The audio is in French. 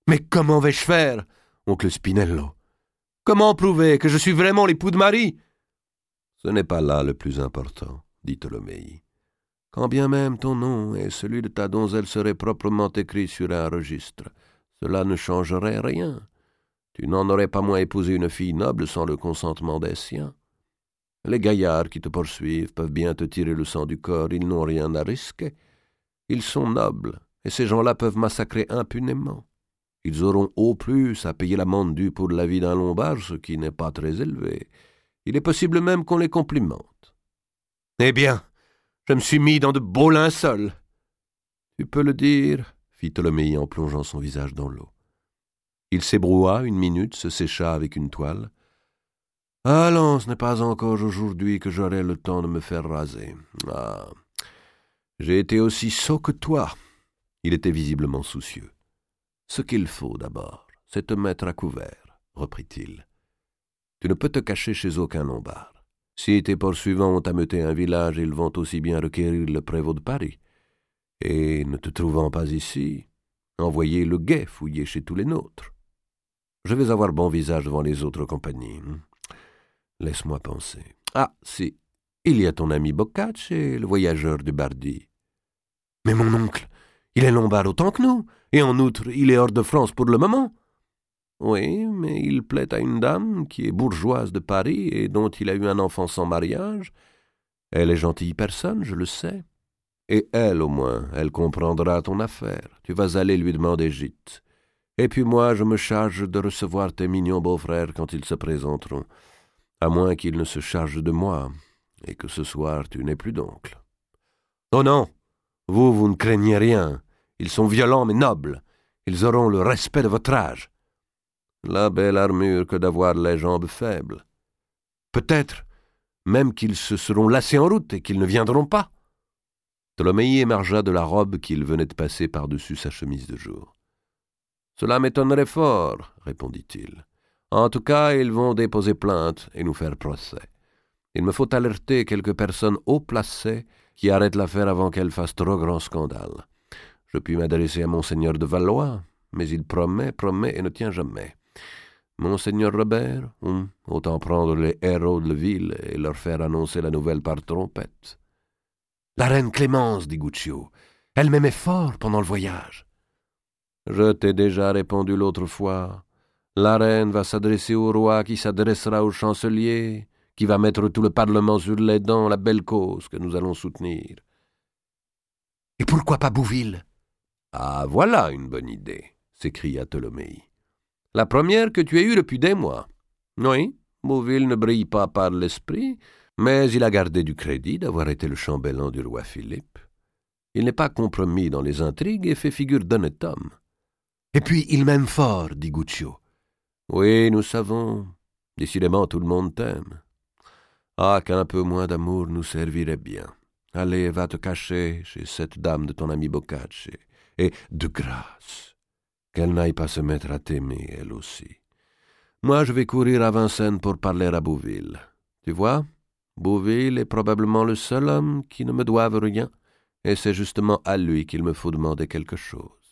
Mais comment vais-je faire, oncle Spinello? Comment prouver que je suis vraiment l'époux de Marie? Ce n'est pas là le plus important, dit Tholomyès. Quand bien même ton nom et celui de ta donzelle seraient proprement écrits sur un registre, cela ne changerait rien. Tu n'en aurais pas moins épousé une fille noble sans le consentement des siens. Les gaillards qui te poursuivent peuvent bien te tirer le sang du corps, ils n'ont rien à risquer. Ils sont nobles, et ces gens-là peuvent massacrer impunément. Ils auront au plus à payer l'amende due pour la vie d'un lombard, ce qui n'est pas très élevé. Il est possible même qu'on les complimente. Eh bien, je me suis mis dans de beaux linceuls. Tu peux le dire, fit Tholomyès en plongeant son visage dans l'eau. Il s'ébroua une minute, se sécha avec une toile. Allons, ce n'est pas encore aujourd'hui que j'aurai le temps de me faire raser. Ah, j'ai été aussi sot que toi. Il était visiblement soucieux. Ce qu'il faut d'abord, c'est te mettre à couvert, reprit-il. Tu ne peux te cacher chez aucun lombard. Si tes poursuivants ont ameuté un village, ils vont aussi bien requérir le prévôt de Paris. Et, ne te trouvant pas ici, envoyer le guet fouiller chez tous les nôtres. Je vais avoir bon visage devant les autres compagnies. Laisse-moi penser. Ah, si, il y a ton ami Boccace, le voyageur de Bardie. Mais mon oncle, il est lombard autant que nous, et en outre, il est hors de France pour le moment. Oui, mais il plaît à une dame qui est bourgeoise de Paris et dont il a eu un enfant sans mariage. Elle est gentille personne, je le sais. Et elle, au moins, elle comprendra ton affaire. Tu vas aller lui demander gîte. Et puis moi, je me charge de recevoir tes mignons beaux-frères quand ils se présenteront, à moins qu'ils ne se chargent de moi, et que ce soir tu n'aies plus d'oncle. Oh non, vous ne craignez rien. Ils sont violents mais nobles. Ils auront le respect de votre âge. La belle armure que d'avoir les jambes faibles. Peut-être même qu'ils se seront lassés en route et qu'ils ne viendront pas. Tholomyès émergea de la robe qu'il venait de passer par-dessus sa chemise de jour. « Cela m'étonnerait fort, répondit-il. En tout cas, ils vont déposer plainte et nous faire procès. Il me faut alerter quelques personnes haut placées qui arrêtent l'affaire avant qu'elle fasse trop grand scandale. Je puis m'adresser à Monseigneur de Valois, mais il promet et ne tient jamais. Monseigneur Robert, autant prendre les héros de la ville et leur faire annoncer la nouvelle par trompette. »« La reine Clémence, dit Guccio, elle m'aimait fort pendant le voyage. »« Je t'ai déjà répondu l'autre fois. La reine va s'adresser au roi qui s'adressera au chancelier, qui va mettre tout le Parlement sur les dents, la belle cause que nous allons soutenir. »« Et pourquoi pas Bouville ?»« Ah, voilà une bonne idée, s'écria Tholomyès. La première que tu aies eue depuis des mois. Oui, Bouville ne brille pas par l'esprit, mais il a gardé du crédit d'avoir été le chambellan du roi Philippe. Il n'est pas compromis dans les intrigues et fait figure d'honnête homme. Et puis il m'aime fort, dit Guccio. Oui, nous savons. Décidément, tout le monde t'aime. Ah, qu'un peu moins d'amour nous servirait bien. Allez, va te cacher chez cette dame de ton ami Boccace. Et, de grâce, qu'elle n'aille pas se mettre à t'aimer, elle aussi. Moi, je vais courir à Vincennes pour parler à Bouville. Tu vois, Bouville est probablement le seul homme qui ne me doive rien, et c'est justement à lui qu'il me faut demander quelque chose.